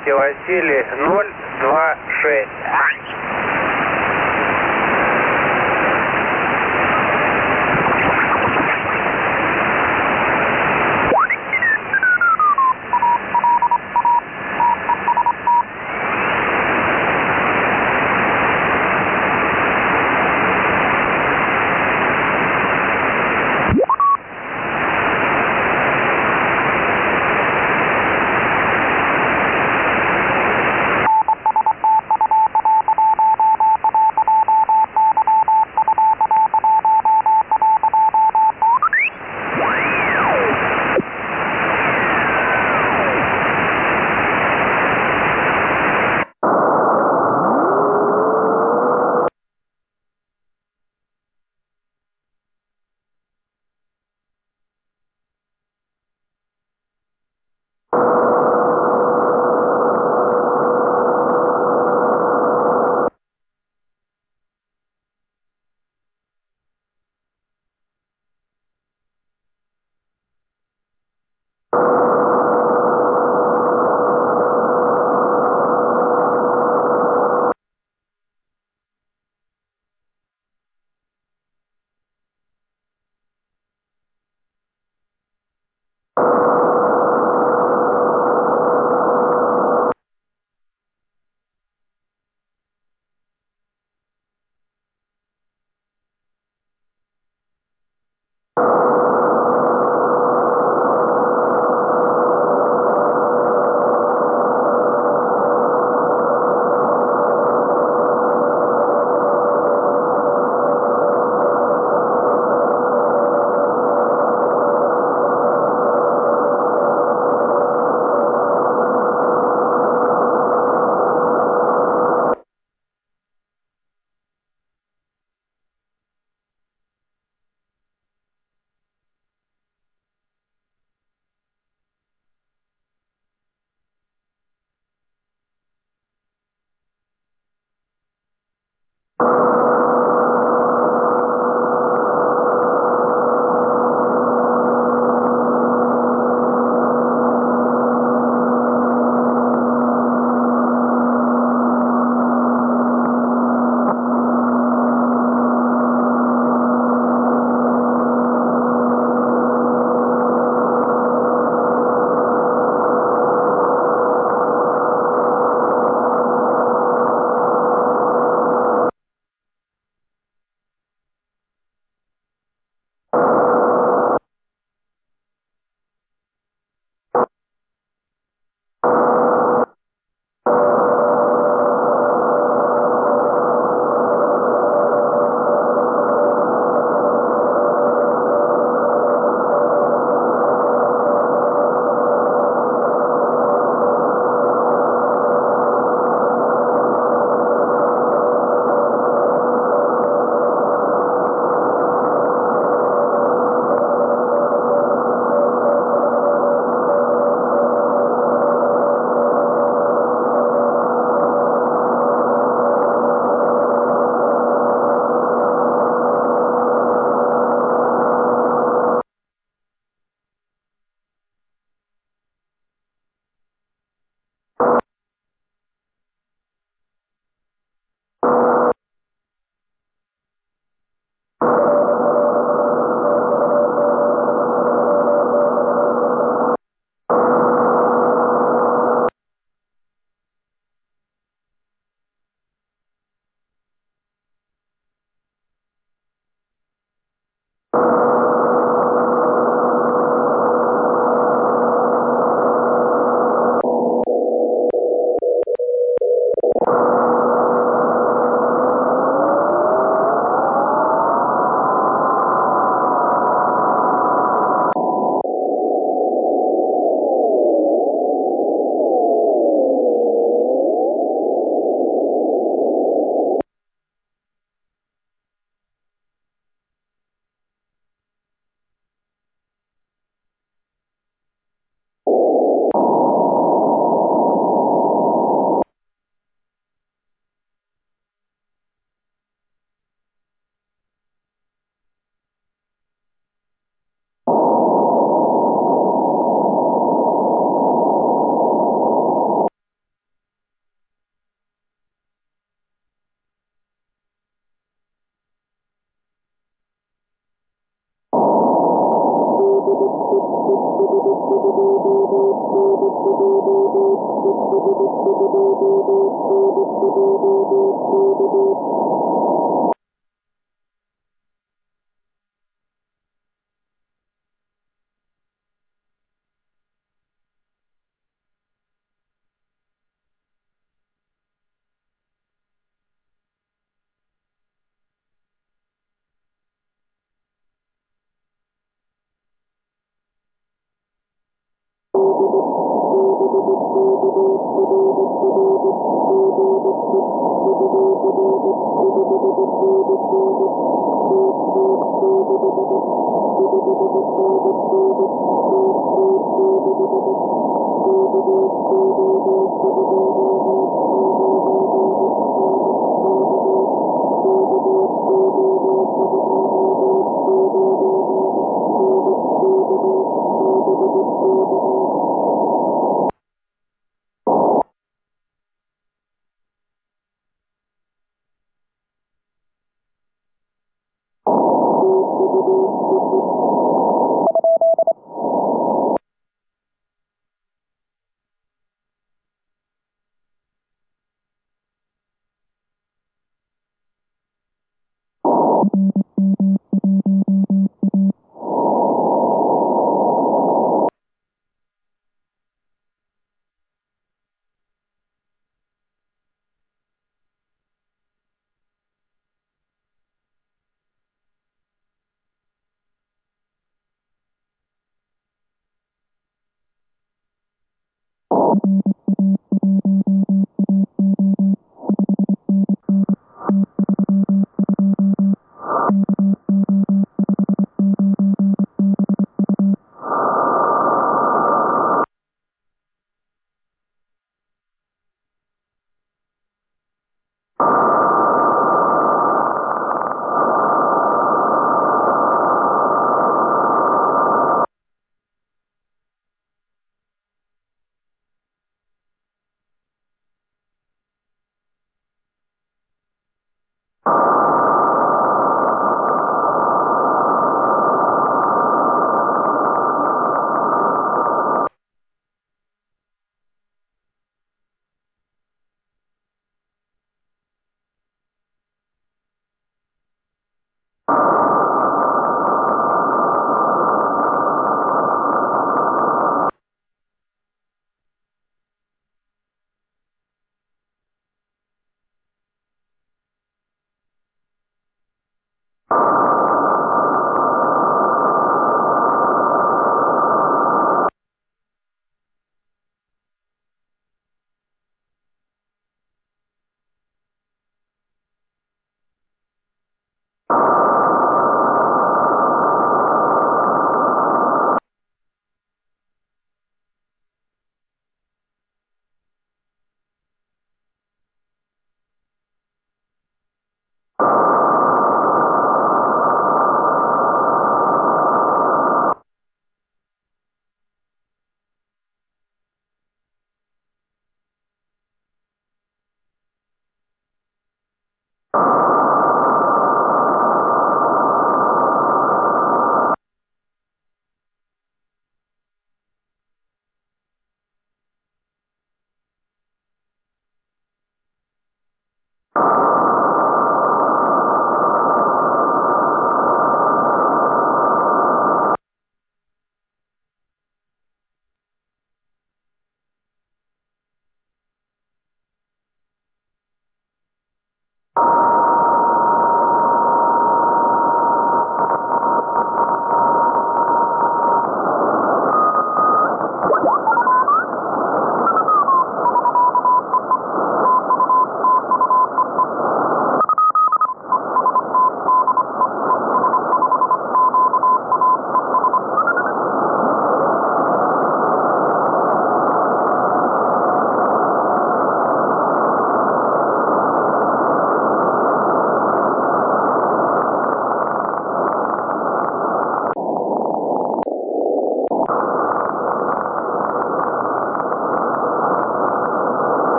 Здравствуйте, Василий, 026.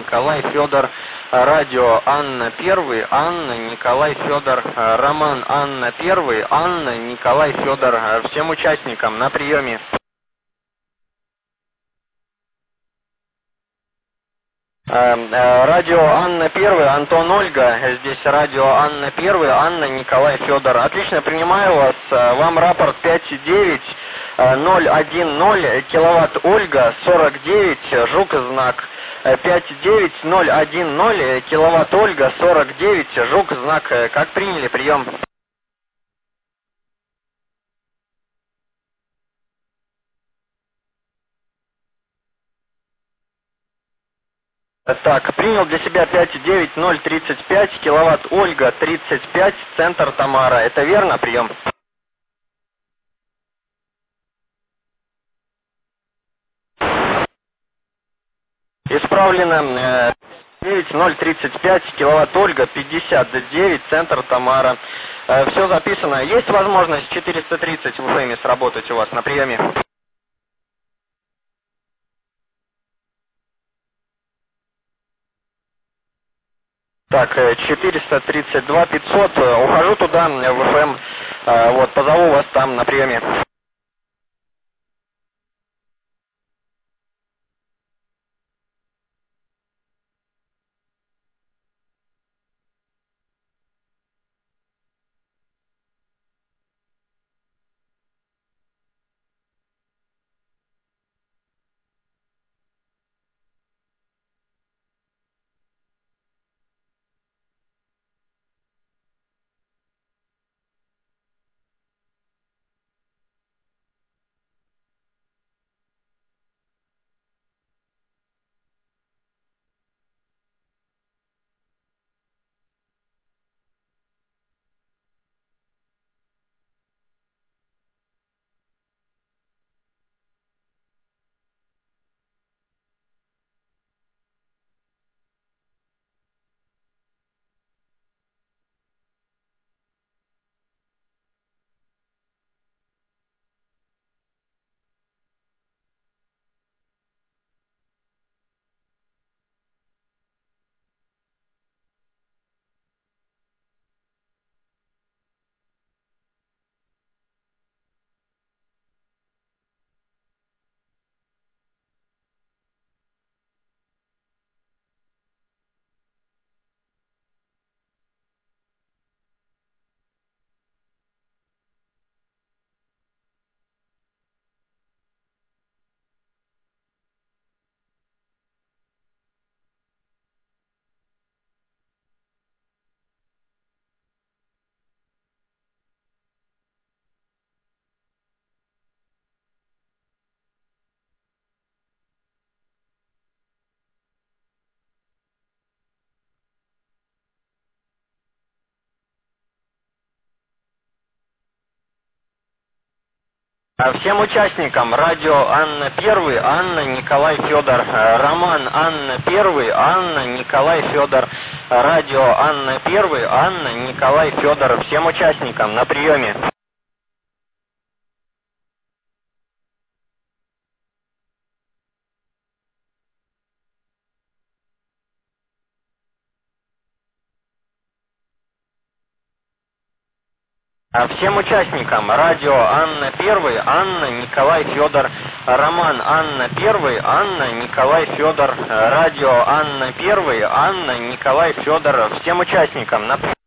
Николай, Федор, радио Анна Первый, Анна, Николай, Федор, Роман, Анна Первый, Анна, Николай, Федор, всем участникам на приеме. Радио Анна Первый, Антон, Ольга, здесь радио Анна Первый, Анна, Николай, Федор. Отлично, принимаю вас. Вам рапорт 59010, киловатт Ольга, 49, Жук, знак. 59010, киловатт Ольга, 49, Жук, знак. Как приняли, прием? Так, принял для себя 59035, киловатт Ольга, 35, центр Тамара. Это верно, прием? Исправлено. 9035, киловатт Ольга, 59, центр Тамара. Все записано. Есть возможность 430 в ФМе сработать у вас на приеме? Так, 432 500, ухожу туда, в ФМ, вот, позову вас там на приеме. Всем участникам радио Анна Первый, Анна, Николай, Федор, Роман, Анна Первый, Анна, Николай, Федор, радио Анна Первый, Анна, Николай, Федор, всем участникам на приеме. Всем участникам радио Анна Первый, Анна, Николай, Федор, Роман, Анна Первый, Анна, Николай, Федор, радио Анна Первый, Анна, Николай, Федор, всем участникам на приеме.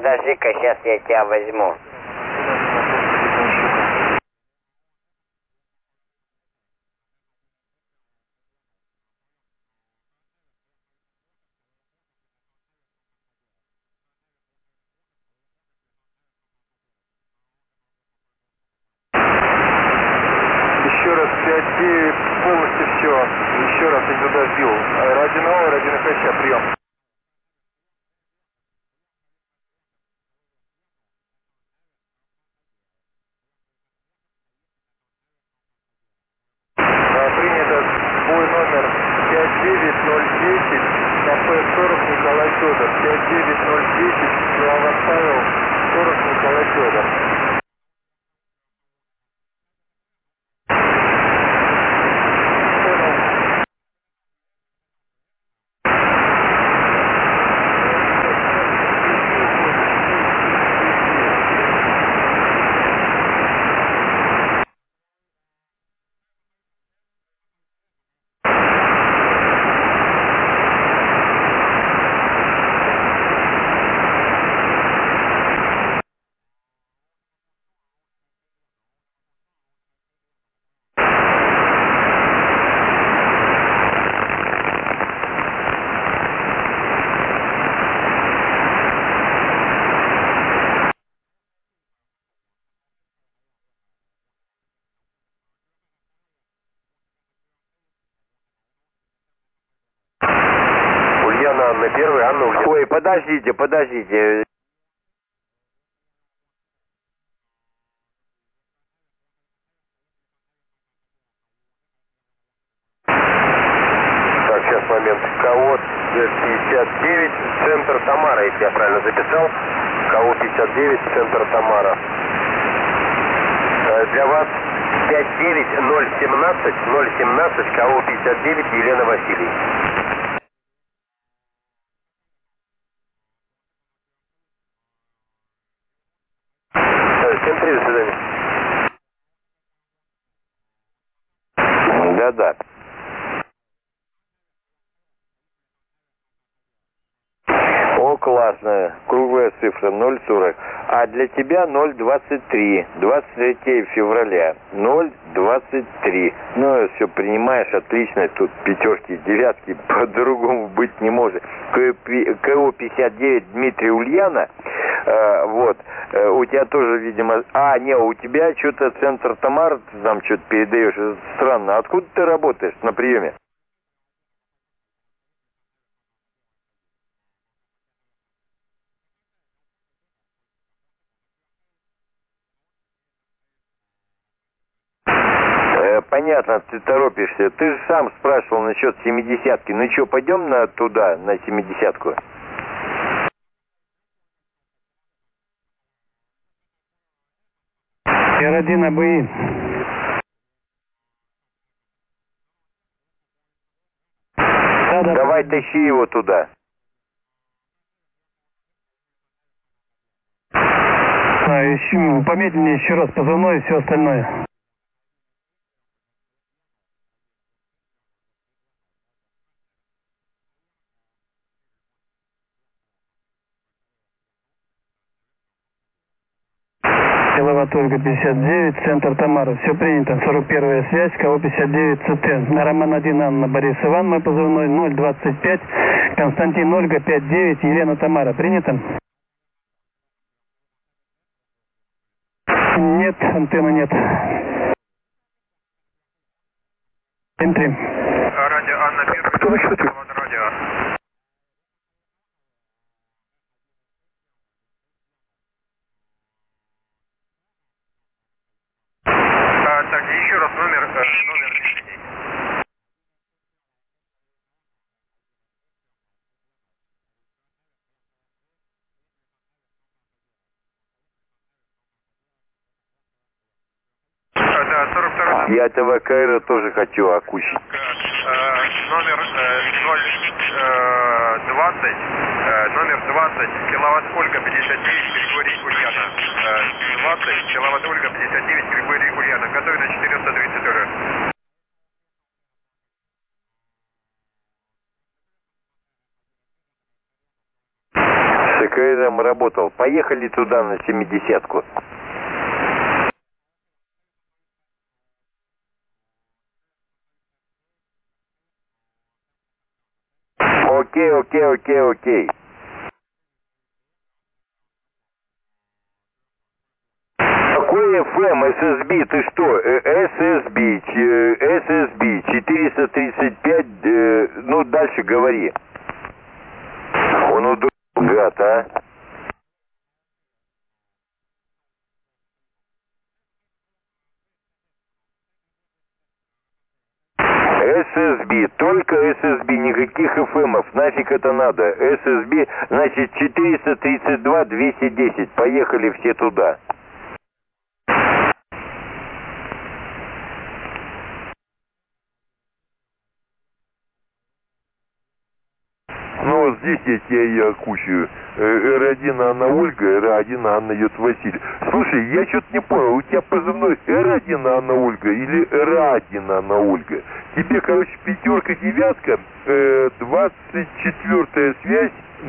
подожди-ка, сейчас я тебя возьму. Еще раз 5-9, полностью все. Еще раз я туда сбил. Ради нового, ради НХЧ, прием. Принято бой номер 59010, кафе 40 Николай Федор. 59010, Слава Павел, 40 Николай Федор. Ульяна, Анна, первый, Анна, Ульяна. Ой, подождите. Так, сейчас момент. КО 59, центр Тамара, если я правильно записал. КО 59, центр Тамара. Для вас 59017, КО 59, Елена Василий. Всем привет, до свидания. Да. О, классно. Круглая цифра 0,40. А для тебя 0,23. 23 февраля. 0,23. Ну, все принимаешь, отлично. Тут пятерки, девятки, по-другому быть не может. КО 59 Дмитрий Ульяна. Вот. У тебя тоже, видимо... не, у тебя что-то центр Тамара, ты там что-то передаешь. Это странно. Откуда ты работаешь на приеме? Понятно, ты торопишься. Ты же сам спрашивал насчет 70-ки. Ну что, пойдем туда, на 70-ку? Р1 АБИ. Давай тащи его туда. Помедленнее еще раз позывной и все остальное. Силоват Ольга 59, центр Тамара. Все принято. 41-я связь, КО 59 ЦТ. На Роман 1 Анна Борис Иван, мой позывной 025. Константин Ольга 59, Елена Тамара. Принято? Нет, антенны нет. Энтри. Радио Анна, первый. Кто на счете? Радио. Так, еще раз номер длительней. Да, 42. Я этого Кайра тоже хочу окучить. Номер 20, киловатт Ольга 59, Григорий Ульяна. 20, киловатт Ольга 59, Григорий Ульяна. Готовы на 432. КРМ работал. Поехали туда на 70-ку. Окей. Какой FM, SSB, ты что? SSB 435, ну дальше говори. Он удобный, гад, а? SSB, только SSB, никаких FM-ов, нафиг это надо. SSB, значит, 432-210, поехали все туда. Ну, вот здесь я тебя и окучу. Р1 Анна Ольга, Р1 Анна Йод Василий. Слушай, я что-то не понял, у тебя позывной Р1 Анна Ольга или Р1 Анна Ольга? Тебе, короче, 5-9, 24-я связь,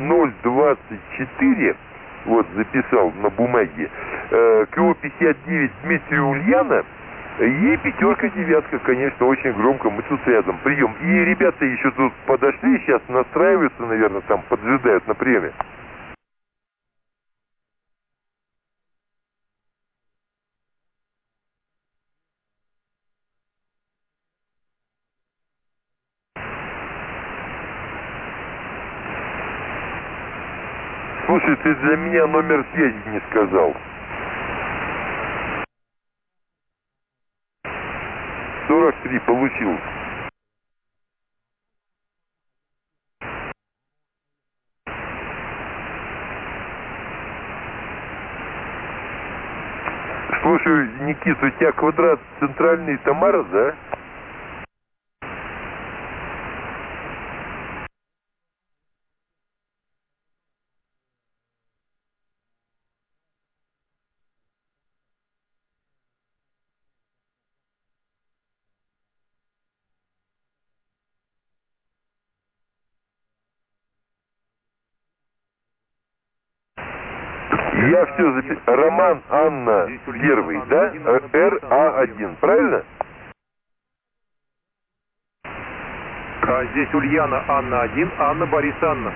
024, вот записал на бумаге, КО 59 Дмитрия Ульяна, и 5-9, конечно, очень громко, мы тут рядом, прием. И ребята еще тут подошли, сейчас настраиваются, наверное, там поджидают на приеме. Слушай, ты для меня номер связи не сказал. 43 получил. Слушай, Никит, у тебя квадрат центральный Тамара, да? Я все записал. Роман Анна первый, да? РА1, правильно? Здесь Ульяна Анна 1, Анна Борис Анна.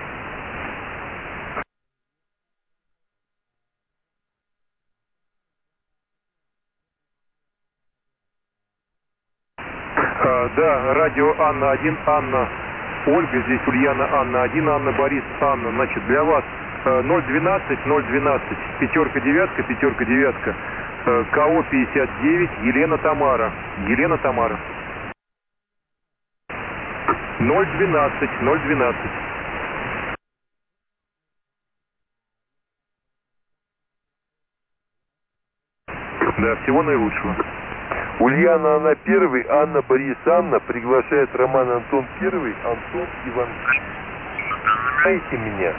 Да, радио Анна 1, Анна Ольга, здесь Ульяна Анна 1, Анна Борис Анна. Значит, для вас 012, 012, 5-9, 5-9, КО 59, Елена Тамара. 012, 012. Да, всего наилучшего. Ульяна Анна первый, Анна Борис Анна приглашает Роман Антон первый, Антон Иван. Знаете меня?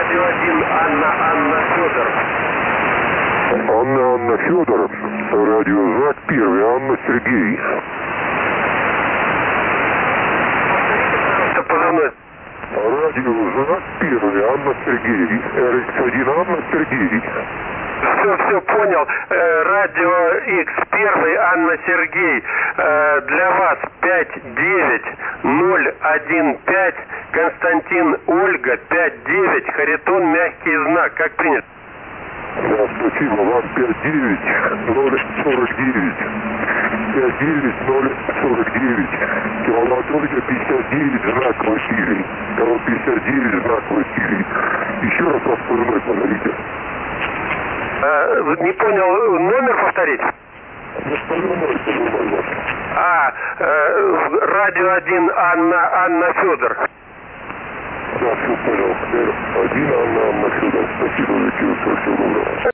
Радио 1, Анна Федор. Анна Федор, радио знак 1, Анна Сергей. Позывной. Радио знак 1, Анна Сергей. RX1, Анна Сергей. Все понял. Радио X1, Анна Сергей. Для вас 59015. Константин Ольга 59. Харитон мягкий знак. Как принято? Да, спасибо вам. 59049. 59049. Киловатт Ольга 59, знак Василий. Кого 59, знак Василий. Еще раз вас позывной позовите. Не понял, номер повторить? Позывной вас. Радио 1, Анна Федор. Да, все понял. 1, Анна Федор. Спасибо за чувство. Всего доброго.